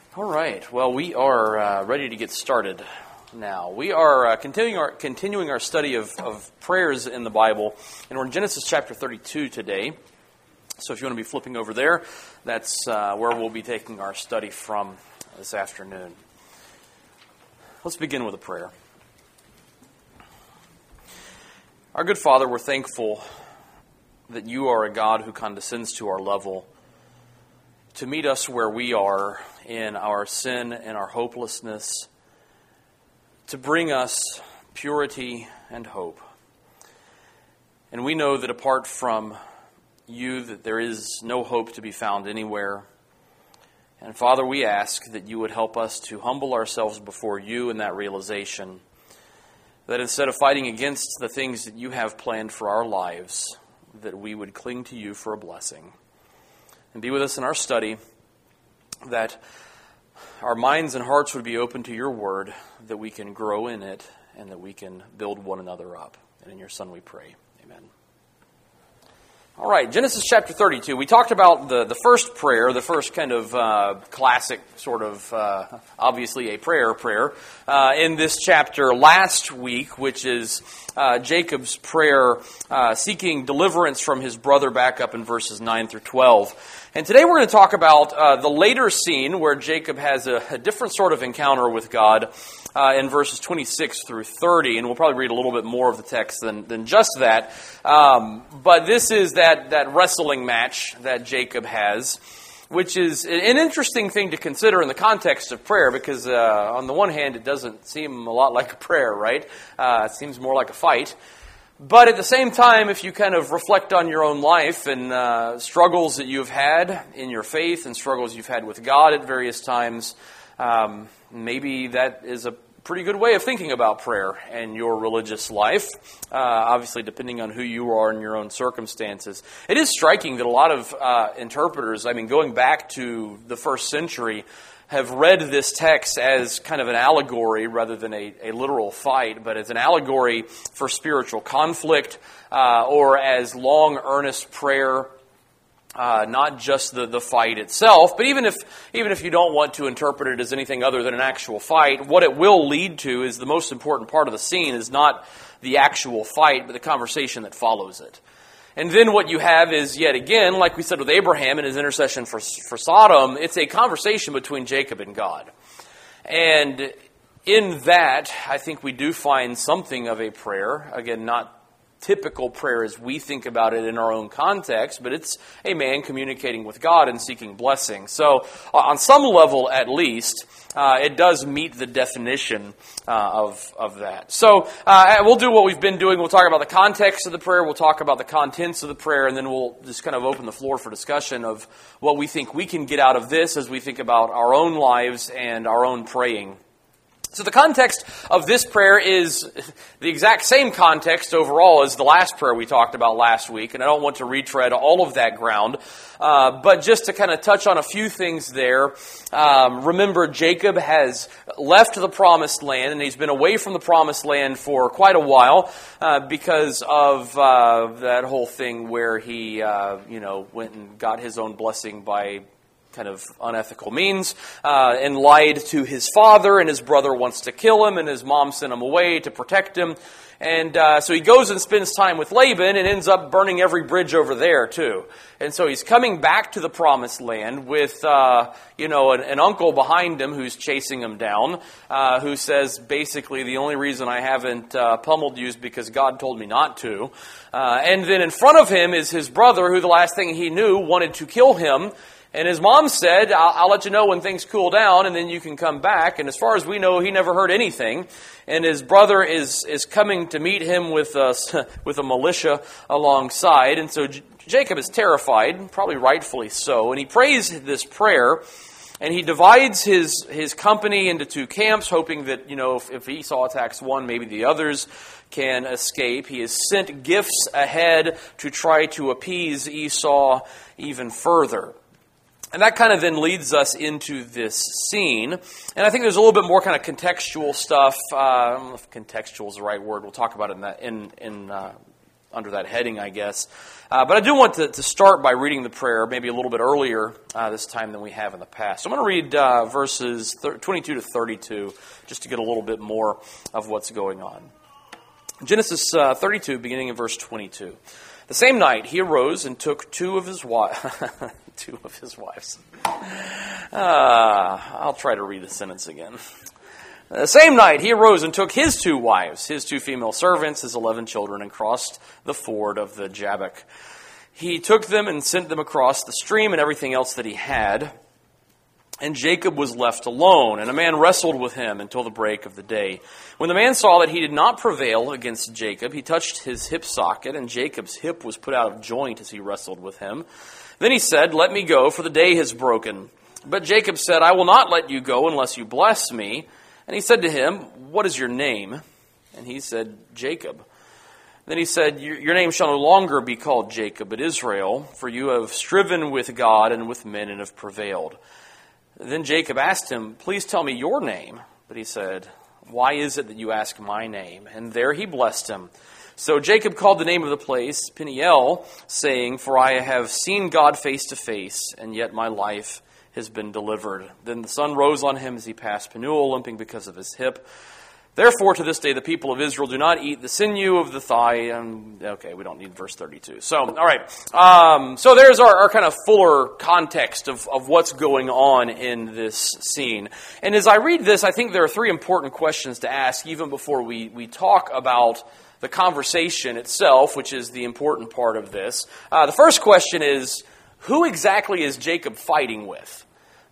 All right. Well, we are ready to get started now. We are continuing our study of prayers in the Bible, and we're in Genesis chapter 32 today. So if you want to be flipping over there, that's where we'll be taking our study from this afternoon. Let's begin with a prayer. Our good Father, we're thankful that you are a God who condescends to our level to meet us where we are in our sin and our hopelessness, to bring us purity and hope. And we know that apart from you, that there is no hope to be found anywhere. And Father, we ask that you would help us to humble ourselves before you in that realization, that instead of fighting against the things that you have planned for our lives, that we would cling to you for a blessing. And be with us in our study, that our minds and hearts would be open to your word, that we can grow in it, and that we can build one another up. And in your Son we pray. Amen. All right, Genesis chapter 32. We talked about the first prayer, the first kind of classic sort of, obviously a prayer in this chapter last week, which is Jacob's prayer seeking deliverance from his brother back up in verses 9 through 12. And today we're going to talk about the later scene where Jacob has a different sort of encounter with God in verses 26 through 30. And we'll probably read a little bit more of the text than just that. But this is that wrestling match that Jacob has, which is an interesting thing to consider in the context of prayer, because on the one hand, it doesn't seem a lot like a prayer, right? It seems more like a fight. But at the same time, if you kind of reflect on your own life and struggles that you've had in your faith and struggles you've had with God at various times, maybe that is a pretty good way of thinking about prayer and your religious life, obviously depending on who you are and your own circumstances. It is striking that a lot of interpreters, going back to the first century, have read this text as kind of an allegory rather than a literal fight, but as an allegory for spiritual conflict or as long, earnest prayer. Not just the fight itself, but even if you don't want to interpret it as anything other than an actual fight, what it will lead to is the most important part of the scene is not the actual fight, but the conversation that follows it. And then what you have is, yet again, like we said with Abraham and his intercession for Sodom, it's a conversation between Jacob and God. And in that, I think we do find something of a prayer. Again, not typical prayer as we think about it in our own context, but it's a man communicating with God and seeking blessing. So on some level at least, it does meet the definition of that. So we'll do what we've been doing. We'll talk about the context of the prayer, we'll talk about the contents of the prayer, and then we'll just kind of open the floor for discussion of what we think we can get out of this as we think about our own lives and our own praying. So the context of this prayer is the exact same context overall as the last prayer we talked about last week, and I don't want to retread all of that ground, but just to kind of touch on a few things there. Remember, Jacob has left the promised land, and he's been away from the promised land for quite a while because of that whole thing where he went and got his own blessing by kind of unethical means, and lied to his father, and his brother wants to kill him, and his mom sent him away to protect him. And so he goes and spends time with Laban and ends up burning every bridge over there too. And so he's coming back to the promised land with, an uncle behind him who's chasing him down, who says basically the only reason I haven't pummeled you is because God told me not to. And then in front of him is his brother, who the last thing he knew wanted to kill him. And his mom said, I'll let you know when things cool down, and then you can come back. And as far as we know, he never heard anything. And his brother is coming to meet him with a militia alongside. And so Jacob is terrified, probably rightfully so. And he prays this prayer, and he divides his company into two camps, hoping that, if Esau attacks one, maybe the others can escape. He has sent gifts ahead to try to appease Esau even further. And that kind of then leads us into this scene. And I think there's a little bit more kind of contextual stuff. I don't know if contextual is the right word. We'll talk about it in under that heading, I guess. But I do want to start by reading the prayer maybe a little bit earlier this time than we have in the past. So I'm going to read verses 22 to 32 just to get a little bit more of what's going on. Genesis 32, beginning in verse 22. The same night he arose and took two of his wives. I'll try to read the sentence again. The same night he arose and took his 2 wives, his 2 female servants, his 11 children, and crossed the ford of the Jabbok. He took them and sent them across the stream and everything else that he had. And Jacob was left alone, and a man wrestled with him until the break of the day. When the man saw that he did not prevail against Jacob, he touched his hip socket, and Jacob's hip was put out of joint as he wrestled with him. Then he said, "Let me go, for the day has broken." But Jacob said, "I will not let you go unless you bless me." And he said to him, "What is your name?" And he said, "Jacob." Then he said, "Your name shall no longer be called Jacob, but Israel, for you have striven with God and with men and have prevailed." Then Jacob asked him, "Please tell me your name." But he said, "Why is it that you ask my name?" And there he blessed him. So Jacob called the name of the place Peniel, saying, "For I have seen God face to face, and yet my life has been delivered." Then the sun rose on him as he passed Penuel, limping because of his hip. Therefore, to this day, the people of Israel do not eat the sinew of the thigh. Okay, we don't need verse 32. So, all right. So there's our kind of fuller context of what's going on in this scene. And as I read this, I think there are 3 important questions to ask, even before we talk about the conversation itself, which is the important part of this. The first question is, who exactly is Jacob fighting with?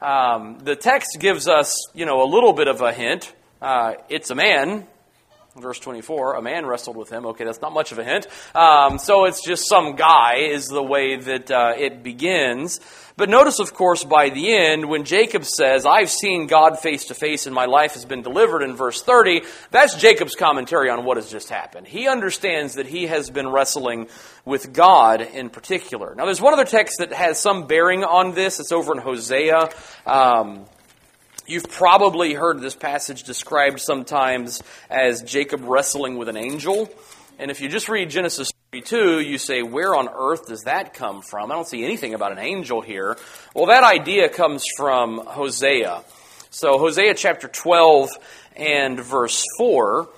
The text gives us, a little bit of a hint. It's a man. Verse 24, a man wrestled with him. Okay, that's not much of a hint. So it's just some guy is the way that it begins. But notice, of course, by the end, when Jacob says, "I've seen God face to face and my life has been delivered," in verse 30, that's Jacob's commentary on what has just happened. He understands that he has been wrestling with God in particular. Now, there's one other text that has some bearing on this. It's over in Hosea. You've probably heard this passage described sometimes as Jacob wrestling with an angel. And if you just read Genesis 32, you say, where on earth does that come from? I don't see anything about an angel here. Well, that idea comes from Hosea. So Hosea chapter 12 and verse 4.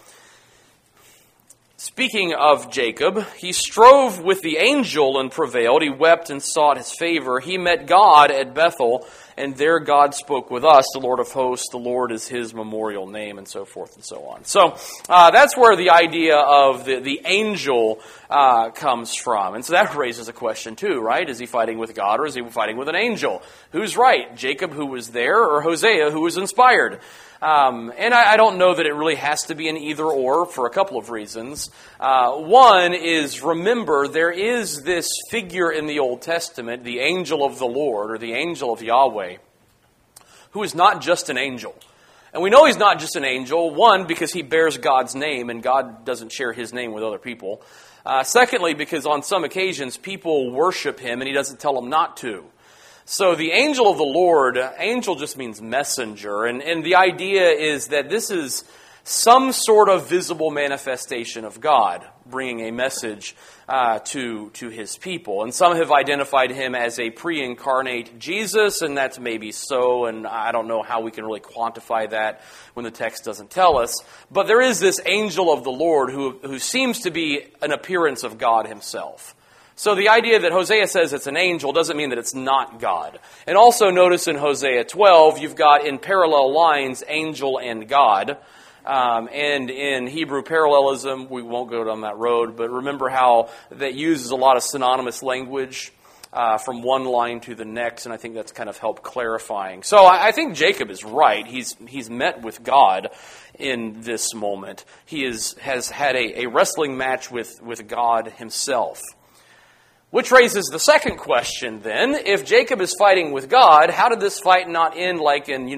Speaking of Jacob, he strove with the angel and prevailed. He wept and sought his favor. He met God at Bethel, and there God spoke with us, the Lord of hosts. The Lord is his memorial name, and so forth and so on. So that's where the idea of the angel comes from. And so that raises a question too, right? Is he fighting with God or is he fighting with an angel? Who's right? Jacob, who was there, or Hosea, who was inspired? And I don't know that it really has to be an either or for a couple of reasons. One is, remember, there is this figure in the Old Testament, the angel of the Lord, or the angel of Yahweh, who is not just an angel. And we know he's not just an angel, one, because he bears God's name, and God doesn't share his name with other people. Secondly, because on some occasions people worship him, and he doesn't tell them not to. So the angel of the Lord, angel just means messenger, and the idea is that this is some sort of visible manifestation of God, bringing a message to his people. And some have identified him as a pre-incarnate Jesus, and that's maybe so, and I don't know how we can really quantify that when the text doesn't tell us. But there is this angel of the Lord who seems to be an appearance of God himself. So the idea that Hosea says it's an angel doesn't mean that it's not God. And also notice in Hosea 12, you've got in parallel lines, angel and God. And in Hebrew parallelism, we won't go down that road, but remember how that uses a lot of synonymous language from one line to the next, and I think that's kind of helped clarifying. So I think Jacob is right. He's met with God in this moment. He has had a wrestling match with God himself. Which raises the second question then. If Jacob is fighting with God, how did this fight not end like in,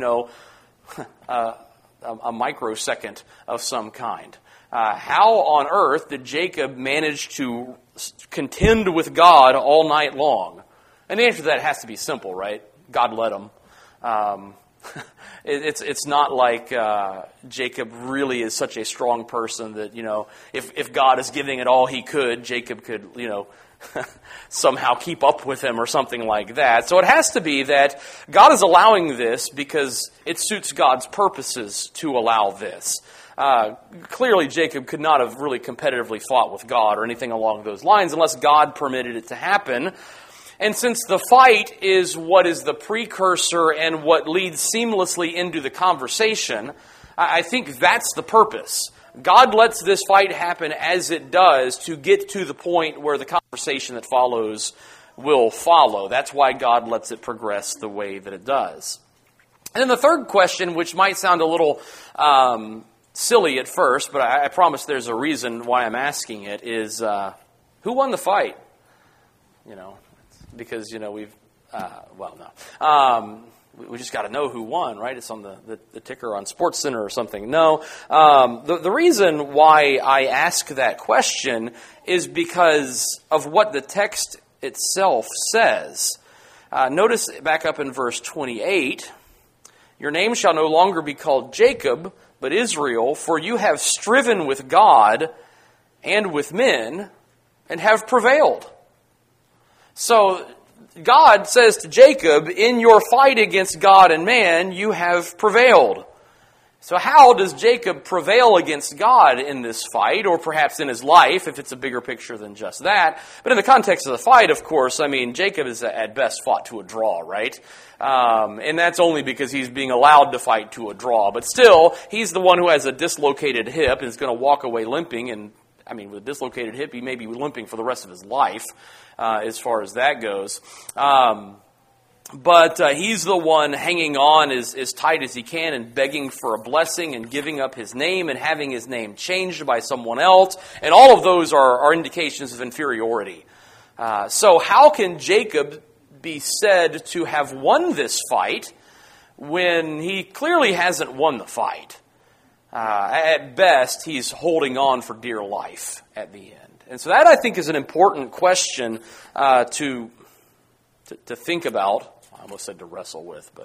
a microsecond of some kind? How on earth did Jacob manage to contend with God all night long? And the answer to that has to be simple, right? God let him. It's not like Jacob really is such a strong person that, if God is giving it all he could, Jacob could, somehow keep up with him or something like that. So it has to be that God is allowing this because it suits God's purposes to allow this. Clearly, Jacob could not have really competitively fought with God or anything along those lines unless God permitted it to happen. And since the fight is what is the precursor and what leads seamlessly into the conversation, I think that's the purpose. God lets this fight happen as it does to get to the point where the conversation that follows will follow. That's why God lets it progress the way that it does. And then the third question, which might sound a little silly at first, but I promise there's a reason why I'm asking it, is who won the fight? Because, we've, we just got to know who won, right? It's on the ticker on SportsCenter or something. No. The reason why I ask that question is because of what the text itself says. Notice back up in verse 28, "Your name shall no longer be called Jacob, but Israel, for you have striven with God and with men and have prevailed." So God says to Jacob, in your fight against God and man, you have prevailed. So how does Jacob prevail against God in this fight, or perhaps in his life, if it's a bigger picture than just that? But in the context of the fight, of course, Jacob is at best fought to a draw, right? And that's only because he's being allowed to fight to a draw. But still, he's the one who has a dislocated hip and is going to walk away limping. And with a dislocated hip, he may be limping for the rest of his life, as far as that goes. But he's the one hanging on as tight as he can and begging for a blessing and giving up his name and having his name changed by someone else. And all of those are indications of inferiority. So how can Jacob be said to have won this fight when he clearly hasn't won the fight? At best, he's holding on for dear life at the end. And so that, I think, is an important question to think about. I almost said to wrestle with, but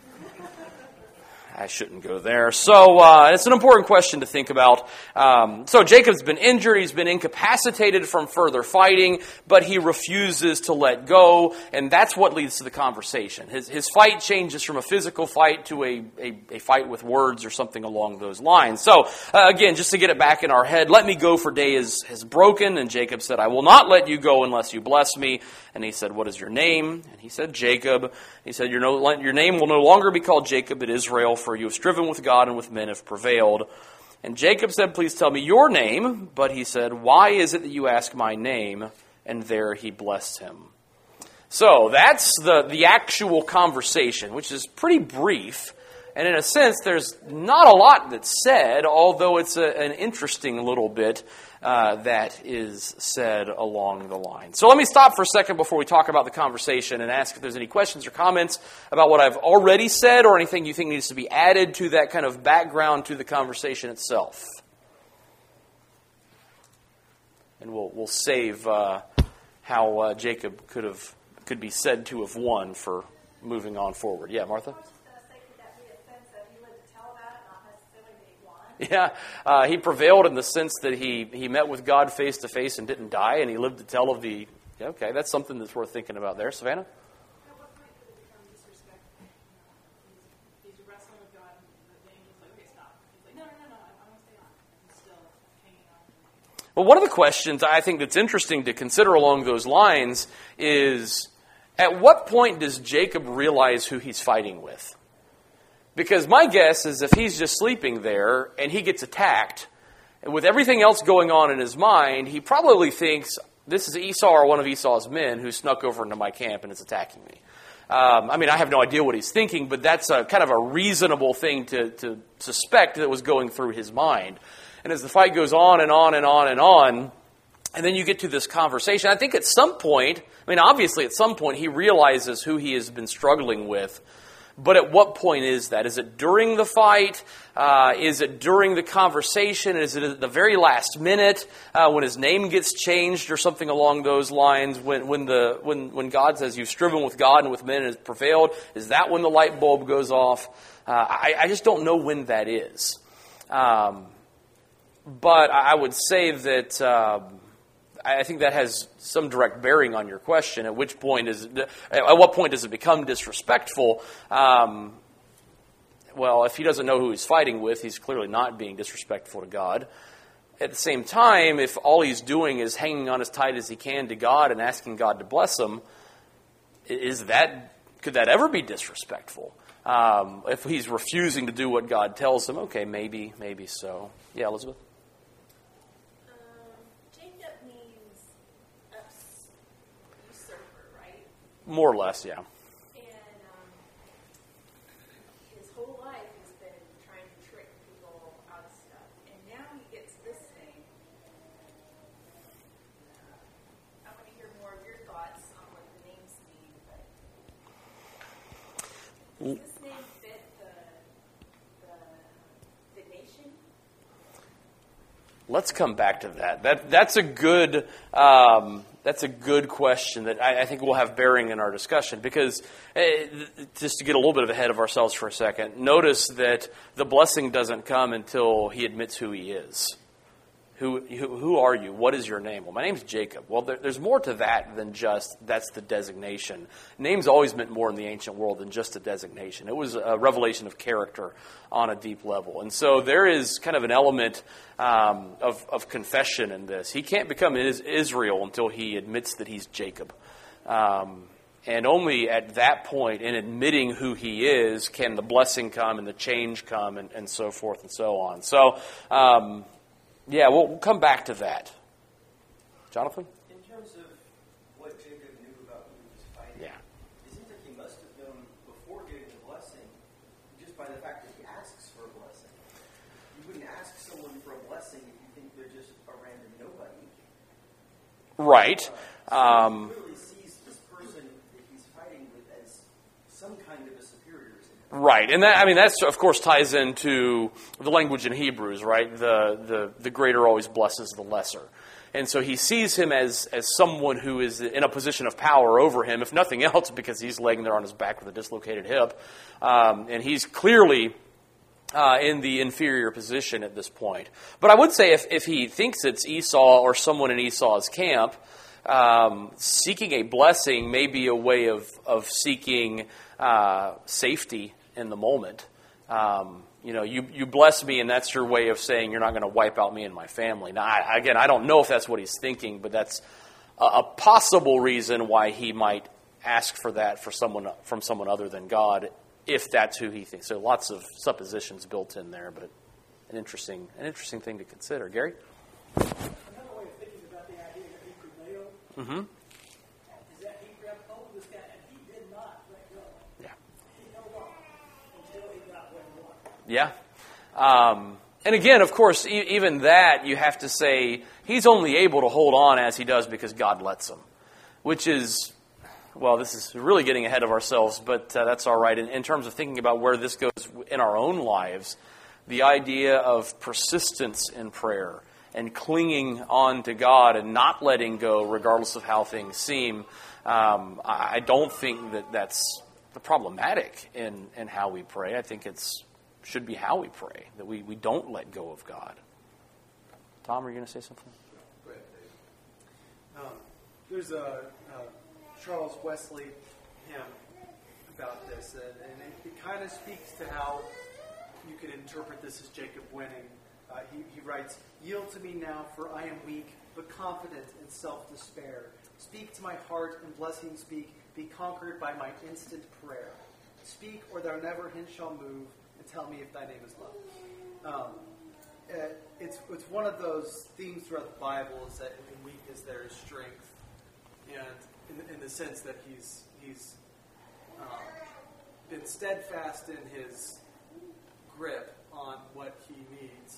I shouldn't go there. So it's an important question to think about. So Jacob's been injured. He's been incapacitated from further fighting, but he refuses to let go, and that's what leads to the conversation. His fight changes from a physical fight to a fight with words or something along those lines. So again, just to get it back in our head, "Let me go, for day is broken." And Jacob said, "I will not let you go unless you bless me." And he said, "What is your name?" And he said, "Jacob." He said, your name will no longer be called Jacob, but Israel, for you have striven with God and with men have prevailed." And Jacob said, "Please tell me your name." But he said, "Why is it that you ask my name?" And there he blessed him. So that's the actual conversation, which is pretty brief. And in a sense, there's not a lot that's said, although it's an interesting little bit that is said along the line. So let me stop for a second before we talk about the conversation and ask if there's any questions or comments about what I've already said or anything you think needs to be added to that kind of background to the conversation itself. And we'll save how Jacob could be said to have won for moving on forward. Yeah, Martha? Yeah, he prevailed in the sense that he met with God face to face and didn't die, and he lived to tell of the... Yeah, okay, that's something that's worth thinking about there. Savannah? At what point did it become disrespect? He's wrestling with God, and the angel's like, "Okay, stop." He's like, no, I want to stay on. And he's still hanging on. Well, one of the questions I think that's interesting to consider along those lines is, at what point does Jacob realize who he's fighting with? Because my guess is if he's just sleeping there and he gets attacked, and with everything else going on in his mind, he probably thinks, this is Esau or one of Esau's men who snuck over into my camp and is attacking me. I have no idea what he's thinking, but that's kind of a reasonable thing to suspect that was going through his mind. And as the fight goes on and on and on and on, and then you get to this conversation, I think at some point, obviously at some point he realizes who he has been struggling with. But at what point is that? Is it during the fight? Is it during the conversation? Is it at the very last minute when his name gets changed or something along those lines? When God says you've striven with God and with men and has prevailed, is that when the light bulb goes off? I just don't know when that is. But I would say that I think that has some direct bearing on your question. At what point does it become disrespectful? Well, if he doesn't know who he's fighting with, he's clearly not being disrespectful to God. At the same time, if all he's doing is hanging on as tight as he can to God and asking God to bless him, could that ever be disrespectful? If he's refusing to do what God tells him, okay, maybe so. Yeah, Elizabeth? More or less, yeah. And his whole life has been trying to trick people out of stuff. And now he gets this thing. I want to hear more of your thoughts on what the names mean. But does this name fit the nation? Let's come back to that. That's a good question that I think will have bearing in our discussion, because just to get a little bit ahead of ourselves for a second, notice that the blessing doesn't come until he admits who he is. Who are you? What is your name? Well, my name's Jacob. Well, there's more to that than just that's the designation. Names always meant more in the ancient world than just a designation. It was a revelation of character on a deep level. And so there is kind of an element of confession in this. He can't become Israel until he admits that he's Jacob. And only at that point, in admitting who he is, can the blessing come and the change come and so forth and so on. So, yeah, we'll come back to that. Jonathan? In terms of what Jacob knew about who he was fighting, it seems like he must have known before getting the blessing, just by the fact that he asks for a blessing. You wouldn't ask someone for a blessing if you think they're just a random nobody. Right. So he clearly sees this person that he's fighting with as some kind of a superior. Right, and that's of course ties into the language in Hebrews, right? The greater always blesses the lesser, and so he sees him as someone who is in a position of power over him, if nothing else, because he's laying there on his back with a dislocated hip, and he's clearly in the inferior position at this point. But I would say if he thinks it's Esau or someone in Esau's camp, seeking a blessing may be a way of seeking safety in the moment. You bless me, and that's your way of saying you're not going to wipe out me and my family. Now, I don't know if that's what he's thinking, but that's a possible reason why he might ask for that from someone other than God, if that's who he thinks. So lots of suppositions built in there, but an interesting thing to consider. Gary? Another way of thinking about the idea that he prevailed is that he grabbed hold of this guy and he did not let go. Yeah. He held on until he got what he wanted. Yeah. And again, of course, even that you have to say he's only able to hold on as he does because God lets him, which is, well, this is really getting ahead of ourselves, but that's all right. In terms of thinking about where this goes in our own lives, the idea of persistence in prayer and clinging on to God and not letting go regardless of how things seem, I don't think that's problematic in how we pray. I think should be how we pray, that we don't let go of God. Tom, are you going to say something? Go ahead, Dave. There's a Charles Wesley hymn about this, and it kind of speaks to how you can interpret this as Jacob winning. He writes, "Yield to me now, for I am weak, but confident in self-despair. Speak to my heart, and blessing speak. Be conquered by my instant prayer. Speak, or thou never hint shall move, and tell me if thy name is love." It's one of those themes throughout the Bible is that in weakness there is strength, and in the sense that he's been steadfast in his grip on what he needs,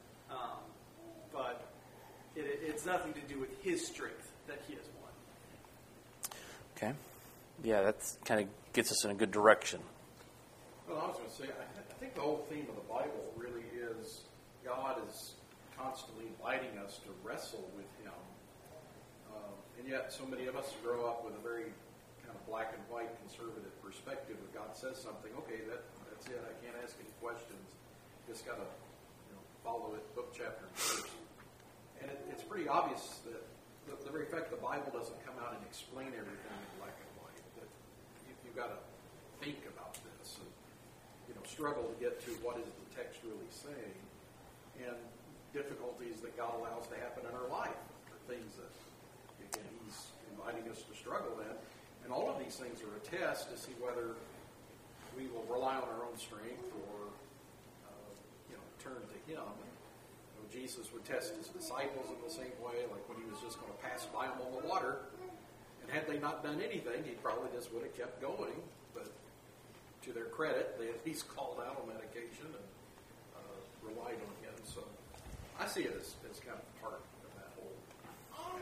but it's nothing to do with his strength that he has won. Okay. Yeah, that kind of gets us in a good direction. Well, I was going to say, I think the whole theme of the Bible really is God is constantly inviting us to wrestle with Him. And yet so many of us grow up with a very kind of black and white conservative perspective. If God says something, okay, that's it. I can't ask any questions. Just got to follow it book, chapter, and verse. And it's pretty obvious that the very fact the Bible doesn't come out and explain everything in black and white. That you've got to think about this and struggle to get to what is the text really saying, and difficulties that God allows to happen in our life, the things that again He's inviting us to struggle in, and all of these things are a test to see whether we will rely on our own strength or turn to Him. Jesus would test His disciples in the same way, like when He was just going to pass by them on the water. And had they not done anything, He probably just would have kept going. But to their credit, they at least called out on that occasion and relied on Him. So I see it as kind of part of that whole.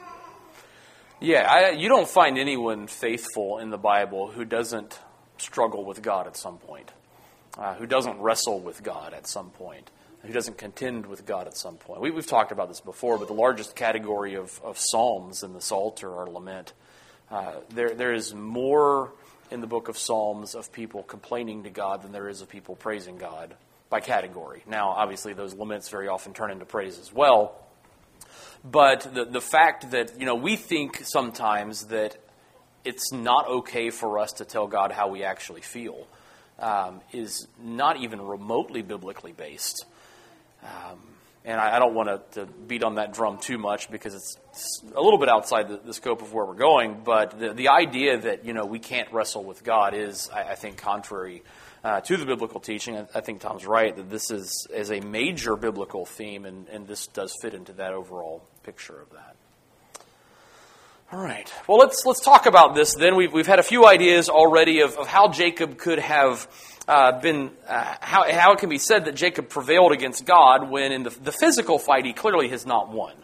Yeah, you don't find anyone faithful in the Bible who doesn't struggle with God at some point, who doesn't wrestle with God at some point, who doesn't contend with God at some point. We've talked about this before, but the largest category of psalms in the Psalter are lament. There is more in the book of Psalms of people complaining to God than there is of people praising God by category. Now, obviously, those laments very often turn into praise as well. But the fact that, we think sometimes that it's not okay for us to tell God how we actually feel is not even remotely biblically based. And I don't want to beat on that drum too much because it's a little bit outside the scope of where we're going. But the idea that, we can't wrestle with God is, I think, contrary to the biblical teaching. I think Tom's right that this is a major biblical theme, and this does fit into that overall picture of that. All right. Well, let's talk about this then. We've had a few ideas already of how Jacob could have been, how it can be said that Jacob prevailed against God when in the physical fight he clearly has not won.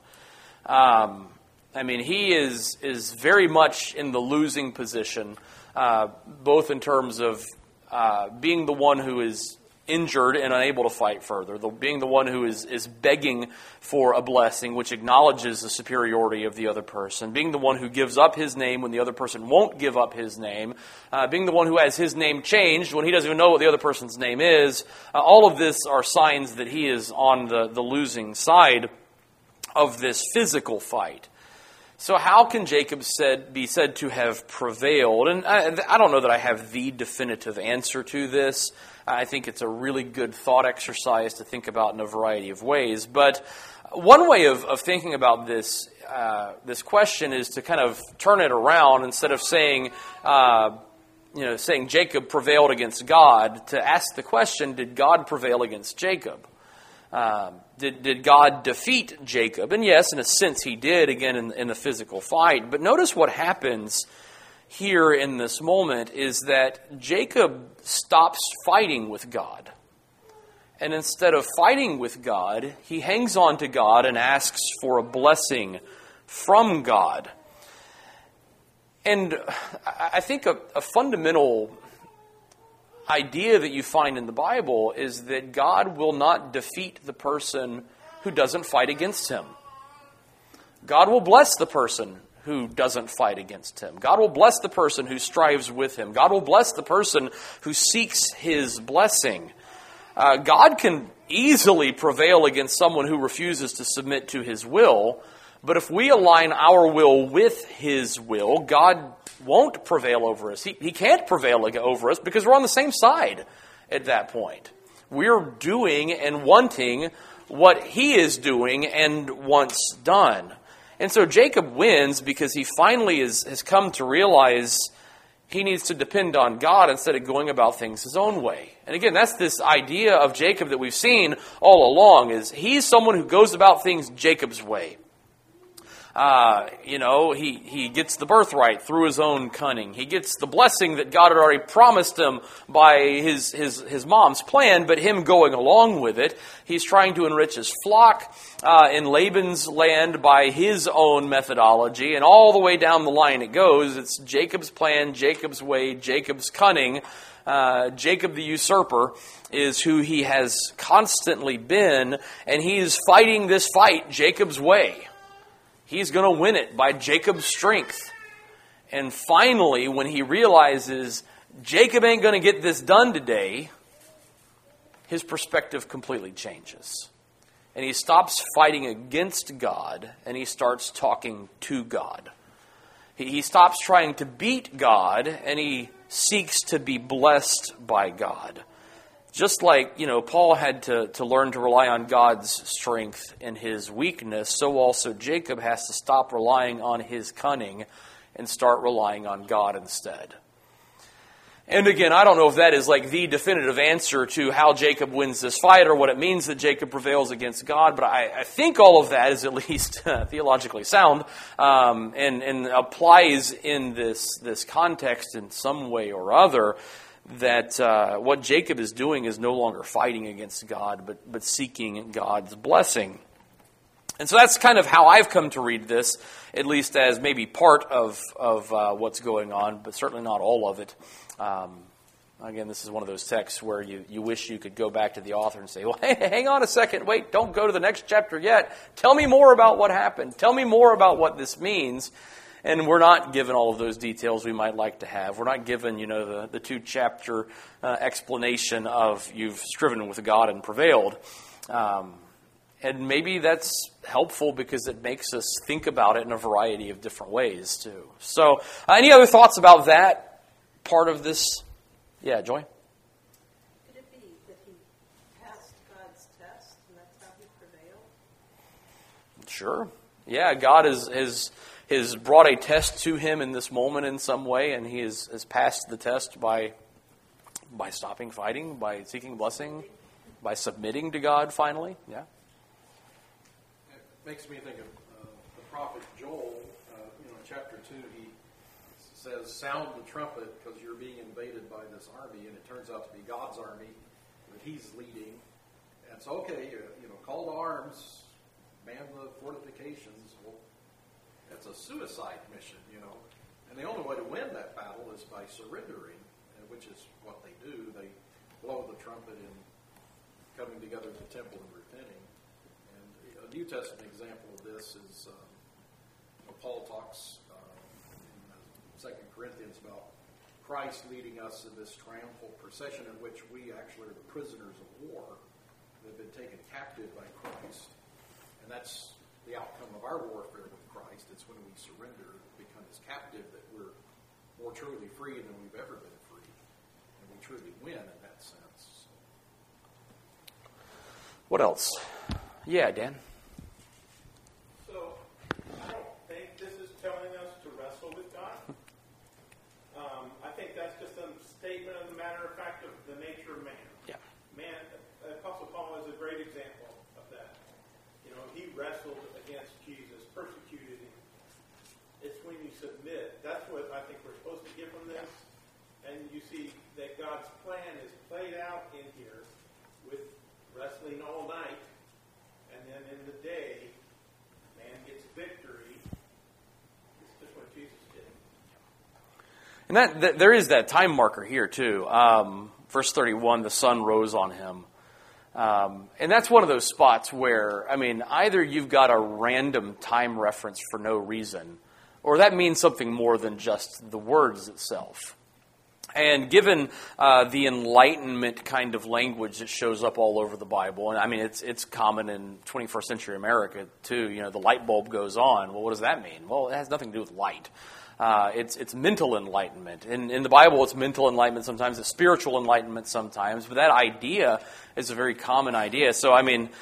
He is very much in the losing position, both in terms of being the one who is injured and unable to fight further, being the one who is begging for a blessing, which acknowledges the superiority of the other person, being the one who gives up his name when the other person won't give up his name, being the one who has his name changed when he doesn't even know what the other person's name is. All of this are signs that he is on the losing side of this physical fight. So how can Jacob be said to have prevailed? And I don't know that I have the definitive answer to this. I think it's a really good thought exercise to think about in a variety of ways. But one way of thinking about this question is to kind of turn it around instead of saying Jacob prevailed against God, to ask the question, did God prevail against Jacob? Did God defeat Jacob? And yes, in a sense he did, again, in the physical fight. But notice what happens here in this moment is that Jacob stops fighting with God. And instead of fighting with God, he hangs on to God and asks for a blessing from God. And I think a fundamental idea that you find in the Bible is that God will not defeat the person who doesn't fight against him. God will bless the person who doesn't fight against him. God will bless the person who strives with him. God will bless the person who seeks his blessing. God can easily prevail against someone who refuses to submit to his will, but if we align our will with his will, God won't prevail over us. He can't prevail over us because we're on the same side at that point. We're doing and wanting what he is doing and wants done. And so Jacob wins because he finally has come to realize he needs to depend on God instead of going about things his own way. And again, that's this idea of Jacob that we've seen all along, is he's someone who goes about things Jacob's way. He gets the birthright through his own cunning. He gets the blessing that God had already promised him by his mom's plan, but him going along with it. He's trying to enrich his flock in Laban's land by his own methodology, and all the way down the line it goes. It's Jacob's plan, Jacob's way, Jacob's cunning Jacob the usurper is who he has constantly been, and he is fighting this fight Jacob's way. He's going to win it by Jacob's strength. And finally, when he realizes Jacob ain't going to get this done today, his perspective completely changes. And he stops fighting against God, and he starts talking to God. He stops trying to beat God, and he seeks to be blessed by God. Just like, Paul had to learn to rely on God's strength in his weakness, so also Jacob has to stop relying on his cunning and start relying on God instead. And again, I don't know if that is like the definitive answer to how Jacob wins this fight or what it means that Jacob prevails against God, but I think all of that is at least theologically sound and applies in this context in some way or other, that what Jacob is doing is no longer fighting against God, but seeking God's blessing. And so that's kind of how I've come to read this, at least as maybe part of what's going on, but certainly not all of it. Again, this is one of those texts where you wish you could go back to the author and say, well, hey, hang on a second, wait, don't go to the next chapter yet. Tell me more about what happened. Tell me more about what this means. And we're not given all of those details we might like to have. We're not given, the 2-chapter explanation of you've striven with God and prevailed. And maybe that's helpful because it makes us think about it in a variety of different ways, too. So, any other thoughts about that part of this? Yeah, Joy? Could it be that he passed God's test and that's how he prevailed? Sure. Yeah, God has brought a test to him in this moment in some way, and he has passed the test by stopping fighting, by seeking blessing, by submitting to God finally. Yeah. It makes me think of the prophet Joel. In chapter 2, he says, "Sound the trumpet because you're being invaded by this army," and it turns out to be God's army that he's leading. And it's okay, call to arms, man the fortifications. Well, that's a suicide mission, And the only way to win that battle is by surrendering, which is what they do. They blow the trumpet in coming together at the temple and repenting. And a New Testament example of this is Paul talks in 2 Corinthians about Christ leading us in this triumphal procession in which we actually are the prisoners of war that have been taken captive by Christ. And that's the outcome of our warfare with Christ. It's when we surrender, become his captive, that we're more truly free than we've ever been free. And we truly win in that sense. What else? Yeah, Dan? So, I don't think this is telling us to wrestle with God. I think that's just a statement of the matter of fact of the nature of man. Yeah. Man, Apostle Paul is a great example of that. He wrestled against Jesus, persecuted him. It's when you submit. That's what I think we're supposed to get from this. And you see that God's plan is played out in here with wrestling all night. And then in the day, man gets victory. It's just what Jesus did. And that there is that time marker here, too. Verse 31, the sun rose on him. And that's one of those spots where, either you've got a random time reference for no reason, or that means something more than just the words itself. And given the Enlightenment kind of language that shows up all over the Bible, and it's common in 21st century America too. The light bulb goes on. Well, what does that mean? Well, it has nothing to do with light. It's mental enlightenment. In the Bible, it's mental enlightenment sometimes, it's spiritual enlightenment sometimes, but that idea is a very common idea. So,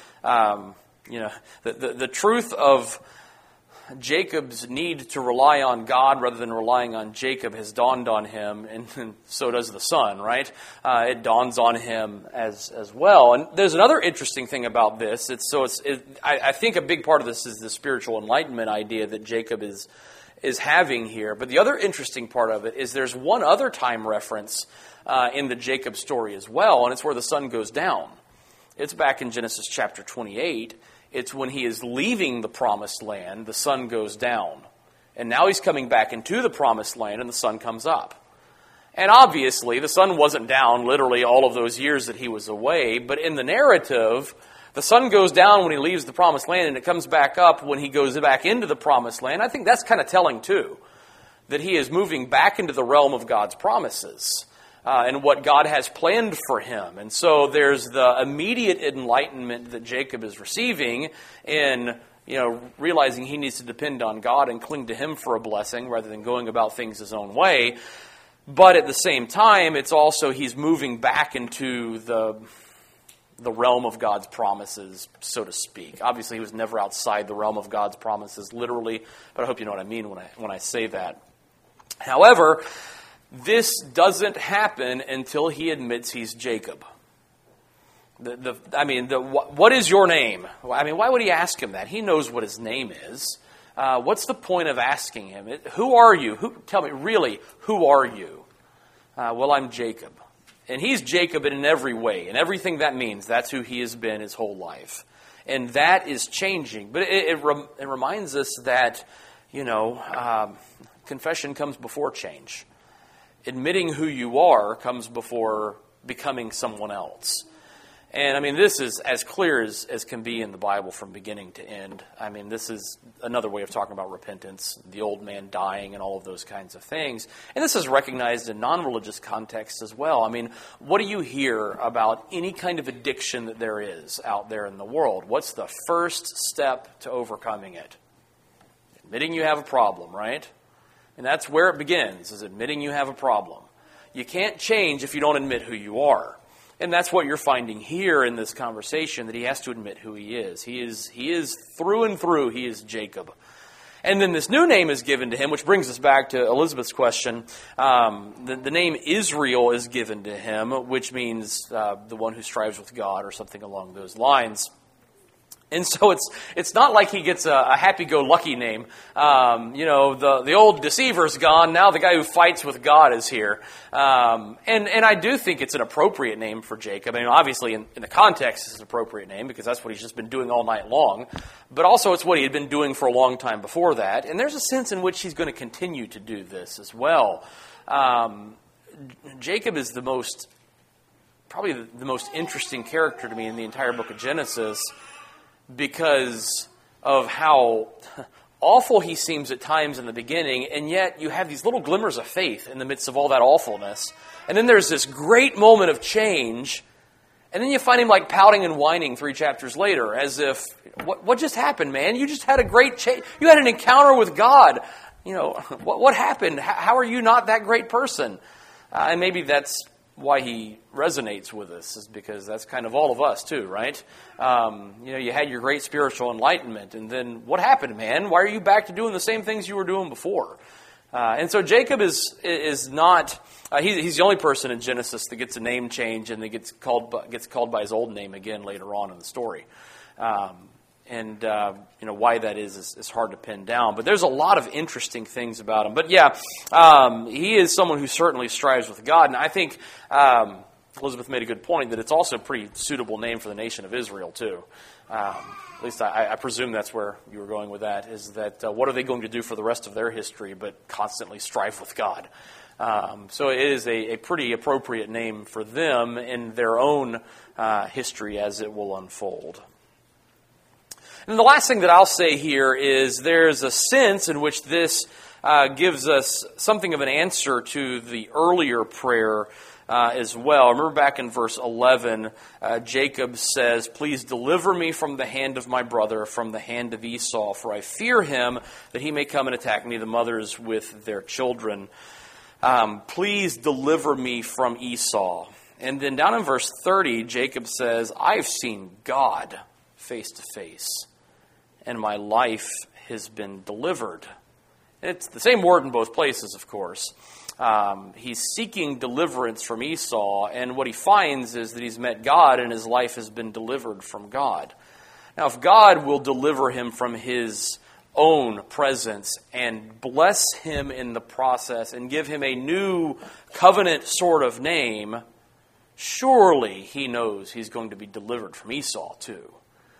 the truth of Jacob's need to rely on God rather than relying on Jacob has dawned on him, and so does the sun, right? It dawns on him as well. And there's another interesting thing about this. I think a big part of this is the spiritual enlightenment idea that Jacob is having here. But the other interesting part of it is there's one other time reference in the Jacob story as well, and it's where the sun goes down. It's back in Genesis chapter 28. It's when he is leaving the promised land, the sun goes down. And now he's coming back into the promised land, and the sun comes up. And obviously, the sun wasn't down literally all of those years that he was away, but in the narrative, the sun goes down when he leaves the promised land, and it comes back up when he goes back into the promised land. I think that's kind of telling, too, that he is moving back into the realm of God's promises and what God has planned for him. And so there's the immediate enlightenment that Jacob is receiving in realizing he needs to depend on God and cling to him for a blessing rather than going about things his own way. But at the same time, it's also he's moving back into the realm of God's promises, so to speak. Obviously, he was never outside the realm of God's promises, literally, but I hope you know what I mean when I say that. However, this doesn't happen until he admits he's Jacob. What is your name? I mean, why would he ask him that? He knows what his name is. What's the point of asking him? Who are you? Tell me, really, who are you? Well, I'm Jacob. And he's Jacob in every way. And everything that means, that's who he has been his whole life. And that is changing. But it reminds us that, confession comes before change. Admitting who you are comes before becoming someone else. And, I mean, this is as clear as can be in the Bible from beginning to end. I mean, this is another way of talking about repentance, the old man dying and all of those kinds of things. And this is recognized in non-religious contexts as well. I mean, what do you hear about any kind of addiction that there is out there in the world? What's the first step to overcoming it? Admitting you have a problem, right? And that's where it begins, is admitting you have a problem. You can't change if you don't admit who you are. And that's what you're finding here in this conversation, that he has to admit who he is. He is through and through, he is Jacob. And then this new name is given to him, which brings us back to Elizabeth's question. The name Israel is given to him, which means the one who strives with God, or something along those lines. And so it's not like he gets a happy-go-lucky name. The old deceiver's gone. Now the guy who fights with God is here. And I do think it's an appropriate name for Jacob. I mean, obviously in the context it's an appropriate name because that's what he's just been doing all night long. But also it's what he had been doing for a long time before that. And there's a sense in which he's going to continue to do this as well. Jacob is probably the most interesting character to me in the entire book of Genesis, because of how awful he seems at times in the beginning, and yet you have these little glimmers of faith in the midst of all that awfulness. And then there's this great moment of change, and then you find him like pouting and whining 3 chapters later, as if, what just happened, man? You just had a great change. You had an encounter with God. What happened? How are you not that great person? And maybe that's why he resonates with us, is because that's kind of all of us too, right? You had your great spiritual enlightenment, and then what happened, man? Why are you back to doing the same things you were doing before? And so Jacob is not. He's the only person in Genesis that gets a name change and that gets called by his old name again later on in the story. Why that is hard to pin down. But there's a lot of interesting things about him. But yeah, he is someone who certainly strives with God. And I think Elizabeth made a good point that it's also a pretty suitable name for the nation of Israel, too. At least I presume that's where you were going with that, is that what are they going to do for the rest of their history but constantly strive with God? So it is a pretty appropriate name for them in their own history as it will unfold. And the last thing that I'll say here is there's a sense in which this gives us something of an answer to the earlier prayer as well. Remember back in verse 11, Jacob says, "Please deliver me from the hand of my brother, from the hand of Esau, for I fear him that he may come and attack me, the mothers with their children. Please deliver me from Esau." And then down in verse 30, Jacob says, "I've seen God face to face, and my life has been delivered." It's the same word in both places, of course. He's seeking deliverance from Esau, and what he finds is that he's met God and his life has been delivered from God. Now, if God will deliver him from his own presence and bless him in the process and give him a new covenant sort of name, surely he knows he's going to be delivered from Esau too.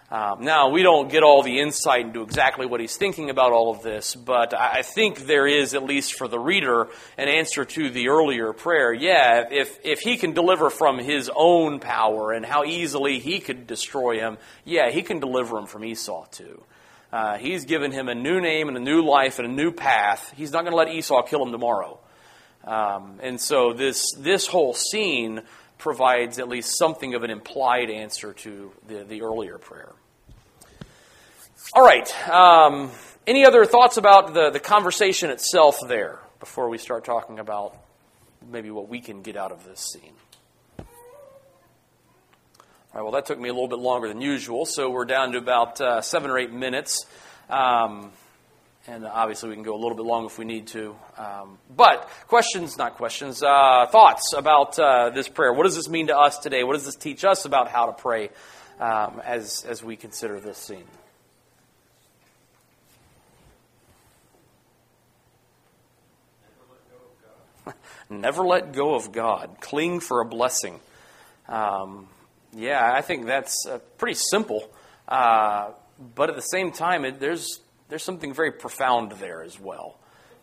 Now, we don't get all the insight into exactly what he's thinking about all of this, but I think there is, at least for the reader, an answer to the earlier prayer. Yeah, if he can deliver from his own power and how easily he could destroy him, yeah, he can deliver him from Esau too. He's given him a new name and a new life and a new path. He's not going to let Esau kill him tomorrow. And so this whole scene provides at least something of an implied answer to the earlier prayer. All right. Any other thoughts about the conversation itself there before we start talking about maybe what we can get out of this scene? All right, well, that took me a little bit longer than usual, so we're down to about 7 or 8 minutes. And obviously we can go a little bit long if we need to. But thoughts about this prayer. What does this mean to us today? What does this teach us about how to pray as we consider this scene? Never let go of God. Cling for a blessing. I think that's pretty simple. But at the same time, there's something very profound there as well.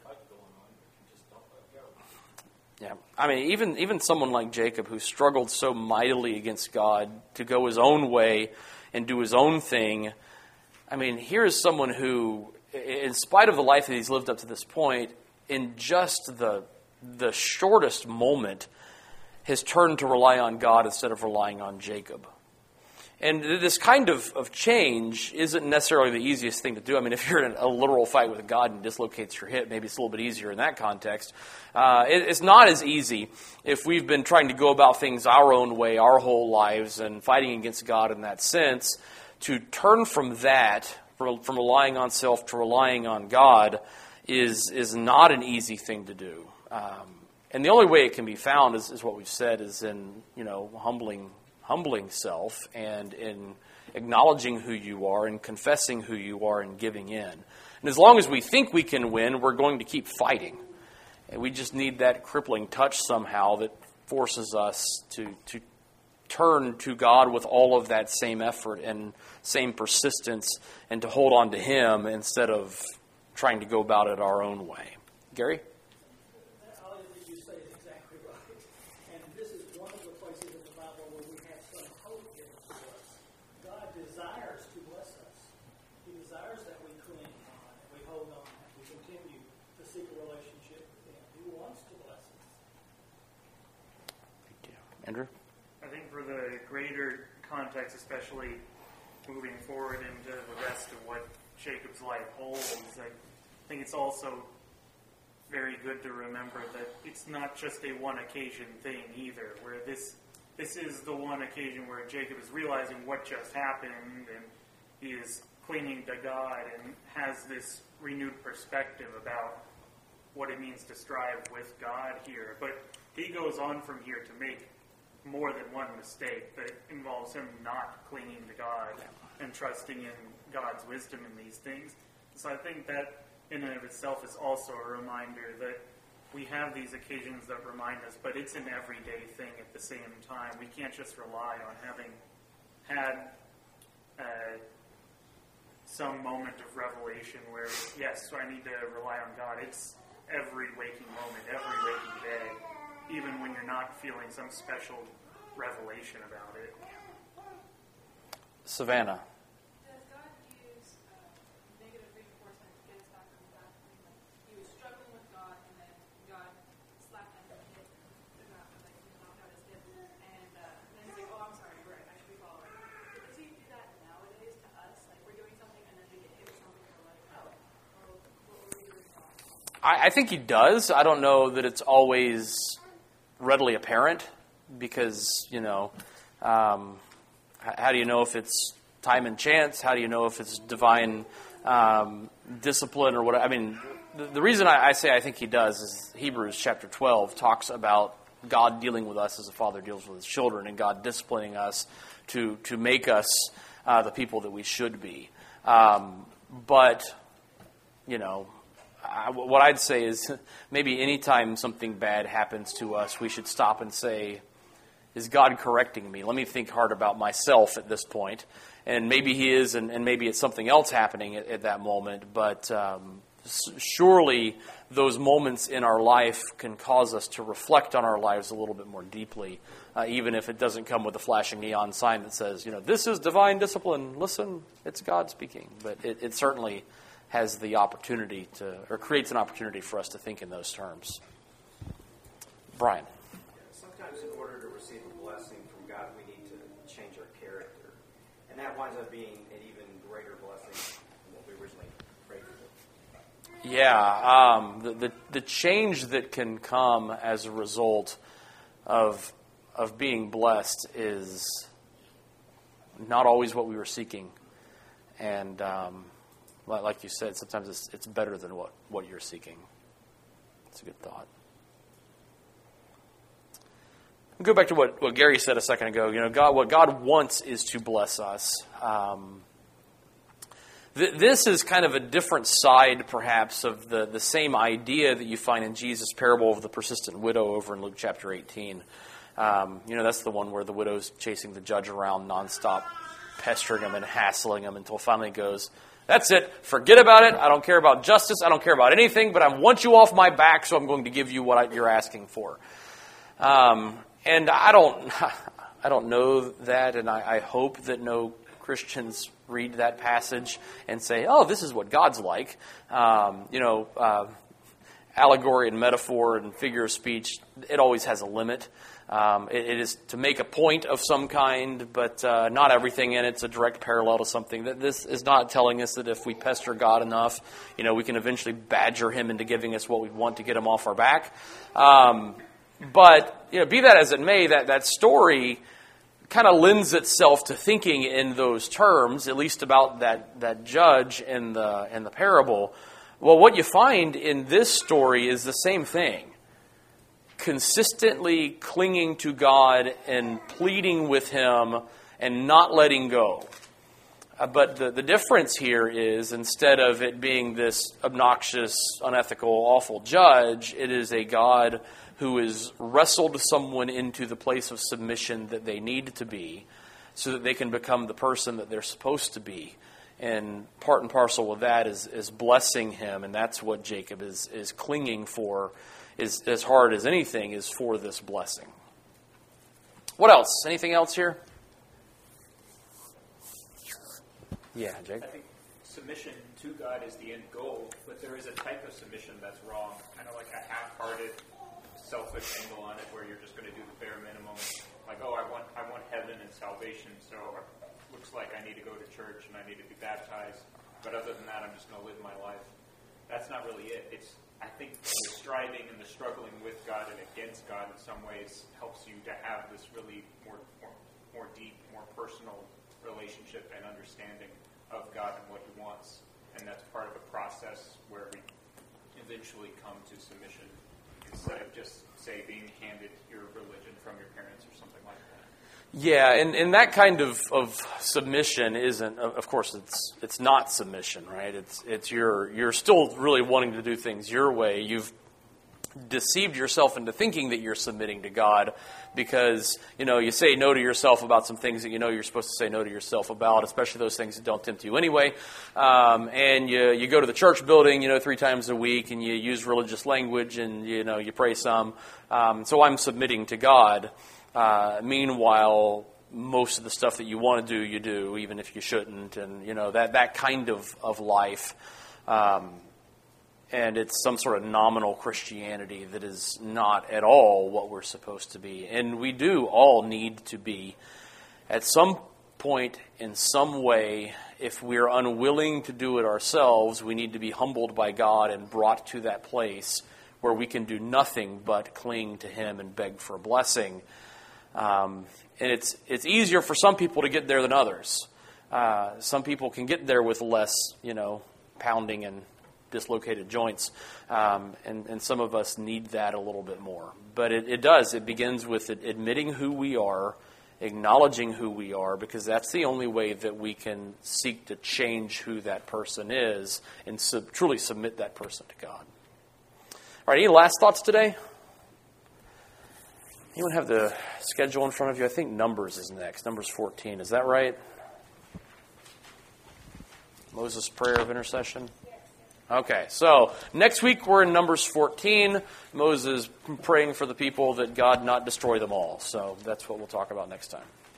Yeah, I mean, even someone like Jacob, who struggled so mightily against God to go his own way and do his own thing. I mean, here is someone who, in spite of the life that he's lived up to this point, in just the shortest moment, has turned to rely on God instead of relying on Jacob. And this kind of change isn't necessarily the easiest thing to do. I mean, if you're in a literal fight with God and dislocates your hip, maybe it's a little bit easier in that context. It's not as easy if we've been trying to go about things our own way our whole lives and fighting against God in that sense. To turn from that, from relying on self to relying on God, is not an easy thing to do. And the only way it can be found is what we've said, is in humbling self and in acknowledging who you are and confessing who you are and giving in. And as long as we think we can win, we're going to keep fighting. And we just need that crippling touch somehow that forces us to turn to God with all of that same effort and same persistence and to hold on to Him instead of trying to go about it our own way. Gary? All that you say is exactly right. And this is one of the places in the Bible where we have some hope given to us. God desires to bless us. He desires that we cling on, and we hold on, and we continue to seek a relationship with Him. He wants to bless us. Thank you. Andrew? I think for the greater context, especially moving forward into the rest of what Jacob's life holds, I think it's also very good to remember that it's not just a one occasion thing either, where this is the one occasion where Jacob is realizing what just happened and he is clinging to God and has this renewed perspective about what it means to strive with God here. But he goes on from here to make more than one mistake that involves him not clinging to God and trusting in God's wisdom in these things. So I think that in and of itself is also a reminder that we have these occasions that remind us, but it's an everyday thing at the same time. We can't just rely on having had some moment of revelation where, yes, I need to rely on God. It's every waking moment, every waking day, even when you're not feeling some special revelation about it. Savannah. Does God use negative reinforcement to get us back on track? Like, he was struggling with God, and then God slapped him and hit the ground, like, knocked out his hip. And then he's like, oh, I'm sorry, you're right, I should be following. Does he do that nowadays to us? Like, we're doing something, and then we get hit with something, and we're like, oh, well, what were we doing wrong? I think he does. I don't know that it's always readily apparent because, how do you know if it's time and chance? How do you know if it's divine discipline or what? I mean, the reason I say I think he does is Hebrews chapter 12 talks about God dealing with us as a father deals with his children and God disciplining us to make us the people that we should be. But, what I'd say is maybe anytime something bad happens to us, we should stop and say, is God correcting me? Let me think hard about myself at this point. And maybe he is, and maybe it's something else happening at that moment. But surely those moments in our life can cause us to reflect on our lives a little bit more deeply, even if it doesn't come with a flashing neon sign that says, this is divine discipline. Listen, it's God speaking. But it certainly has the opportunity to, or creates an opportunity for us to think in those terms. Brian. Sometimes in order to receive a blessing from God, we need to change our character. And that winds up being an even greater blessing than what we originally prayed for. Yeah, the change that can come as a result of being blessed is not always what we were seeking. And like you said, sometimes it's better than what you're seeking. It's a good thought. Go back to what Gary said a second ago. What God wants is to bless us. This is kind of a different side, perhaps, of the same idea that you find in Jesus' parable of the persistent widow over in Luke chapter 18. That's the one where the widow's chasing the judge around nonstop, pestering him and hassling him until finally he goes, "That's it. Forget about it. I don't care about justice. I don't care about anything, but I want you off my back, so I'm going to give you what you're asking for." And I don't know that, and I hope that no Christians read that passage and say, "Oh, this is what God's like." Allegory and metaphor and figure of speech, it always has a limit. It is to make a point of some kind, but not everything in it's a direct parallel to something. This is not telling us that if we pester God enough, we can eventually badger him into giving us what we want to get him off our back. But be that as it may, that story kind of lends itself to thinking in those terms, at least about that judge in the parable. Well, what you find in this story is the same thing. Consistently clinging to God and pleading with him and not letting go. But the difference here is, instead of it being this obnoxious, unethical, awful judge, it is a God who has wrestled someone into the place of submission that they need to be so that they can become the person that they're supposed to be. And part and parcel with that is blessing him, and that's what Jacob is clinging for, is as hard as anything, is for this blessing. What else? Anything else here? Yeah, Jake? I think submission to God is the end goal, but there is a type of submission that's wrong. Kind of like a half-hearted, selfish angle on it, where you're just going to do the bare minimum. Like, I want heaven and salvation, so it looks like I need to go to church and I need to be baptized. But other than that, I'm just going to live my life. That's not really it. I think the striving and the struggling with God and against God in some ways helps you to have this really more deep, more personal relationship and understanding of God and what he wants. And that's part of a process where we eventually come to submission, instead of just, say, being handed your religion from your parents or something like that. Yeah, and that kind of submission isn't, of course, it's not submission, right? It's you're still really wanting to do things your way. You've deceived yourself into thinking that you're submitting to God because, you say no to yourself about some things that you're supposed to say no to yourself about, especially those things that don't tempt you anyway. And you go to the church building, 3 times a week, and you use religious language, and, you pray some. So I'm submitting to God. Meanwhile, most of the stuff that you want to do, you do, even if you shouldn't. And, that kind of life. And it's some sort of nominal Christianity that is not at all what we're supposed to be. And we do all need to be, at some point, in some way, if we're unwilling to do it ourselves, we need to be humbled by God and brought to that place where we can do nothing but cling to him and beg for a blessing. And it's easier for some people to get there than others. Some people can get there with less, pounding and dislocated joints. And some of us need that a little bit more. But it does. It begins with admitting who we are, acknowledging who we are, because that's the only way that we can seek to change who that person is and truly submit that person to God. All right, any last thoughts today? Anyone have the schedule in front of you? I think Numbers is next. Numbers 14. Is that right? Moses' prayer of intercession? Okay, so next week we're in Numbers 14. Moses praying for the people that God not destroy them all. So that's what we'll talk about next time.